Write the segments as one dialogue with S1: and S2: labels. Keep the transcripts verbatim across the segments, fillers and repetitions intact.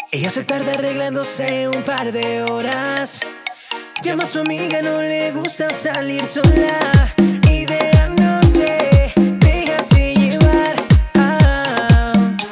S1: Ella se tarda arreglándose un par de horas. Llama a su amiga, no le gusta salir sola. Y de la noche déjase llevar. Ah,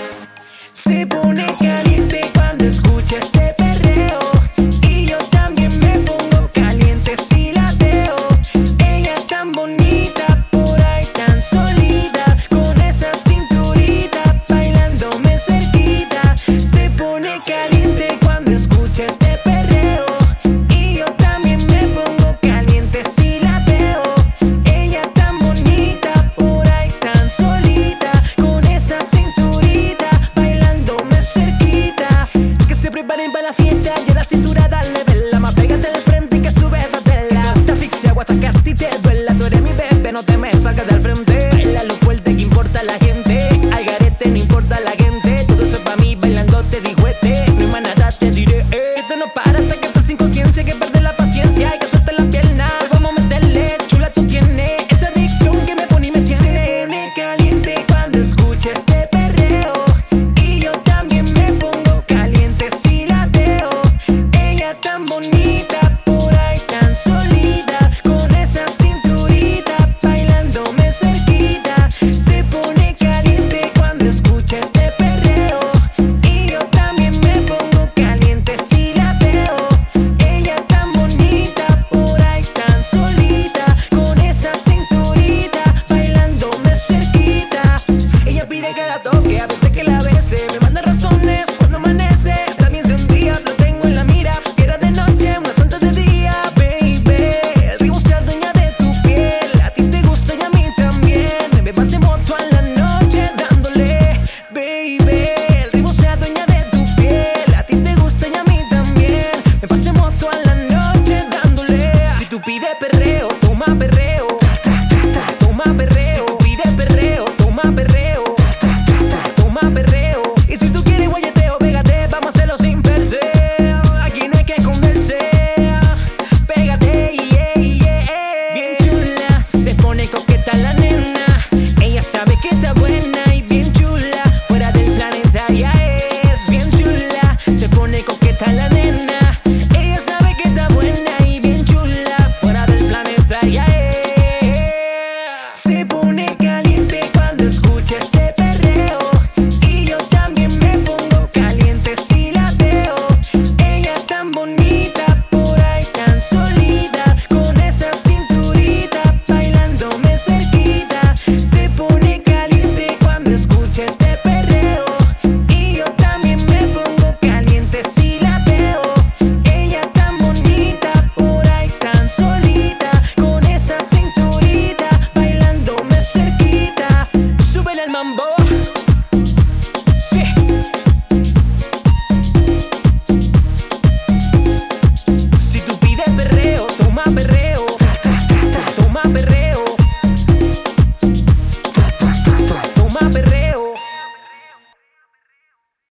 S1: se pone caliente cuando escucha este perreo. Y yo también me pongo caliente si la veo. Ella es tan bonita, por ahí tan solita, con esa cinturita bailándome cerquita. Se pone caliente cuando escucha este perreo. Y yo también me pongo caliente si la veo. Ella tan bonita, por ahí tan solita, con esa cinturita bailándome cerquita. Que se preparen para la fiesta y a la cintura dale vela. Más pégate al frente y que sube esa tela. Te asfixia o hasta que a ti te duela. Tú eres mi bebé, no te me salgas del frente. Baila lo fuerte que importa la gente. Al garete no importa la gente. Todo eso es pa' mí bailando te digo este. No hay más nada te diré eh. Esto no para hasta que estás sin conciencia. Que pierde la paciencia y que suelte la pierna. Vamos a meterle, chula tú tienes esa adicción que me pone y me tiene. Se pone caliente cuando escucha este perreo. Y yo también me pongo caliente si la veo. Ella tan bonita, por ahí tan solita, con esa cinturita bailándome cerquita. Se pone caliente cuando escucha este perreo. Y yo también me pongo caliente si la veo. Ella tan bonita, por ahí tan solita, con esa cinturita bailándome cerquita. Ella pide que la toque, a veces que la bese. Me manda razones cuando amanece. También se envía, lo tengo en la mira. Que era de noche, una santa de día, baby. El ritmo se adueña de tu piel. A ti te gusta y a mí también. Me pasé moto a la noche dándole, baby. El ritmo se adueña de tu piel. A ti te gusta y a mí también. Me pasé moto a la noche dándole. Si tú pides perreo, toma perreo. Toma perreo. Si tú pides perreo, toma perreo. Toma perreo. Y si tú quieres guayeteo, pégate, vamos a hacerlo sin perse. Aquí no hay que esconderse. Pégate, yeah, yeah. Bien chula, se pone coqueta la nena. Ella sabe que está buena y bien chula. Fuera del planeta ya es bien chula. Se pone coqueta la nena. Ella sabe que está buena y bien chula. Fuera del planeta ya es. Se pone caliente cuando escucha este perreo. Y yo también me pongo caliente si la veo. Ella tan bonita, por ahí tan solita, con esa cinturita bailándome cerquita. Se pone caliente cuando escucha este perreo. Y yo también me pongo caliente si la veo. Ella tan bonita, por ahí tan solita, con esa cinturita bailándome cerquita. Súbele al mambo. Sí. Si tú pides perreo, toma perreo. Toma perreo.